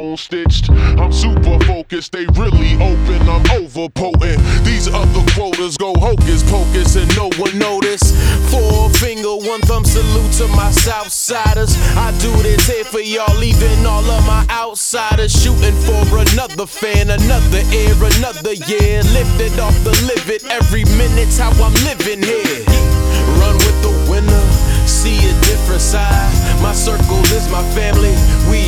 bone stitched. I'm super focused, they really open, I'm over potent. These other quotas go hocus pocus and no one notice. 4-finger, 1-thumb salute to my Southsiders. I do this here for y'all, leaving all of my outsiders. Shooting for another fan, another air, another year. Lifted off the livid, every minute's how I'm living here. Run with the winner, see a different side. My circle is my family, we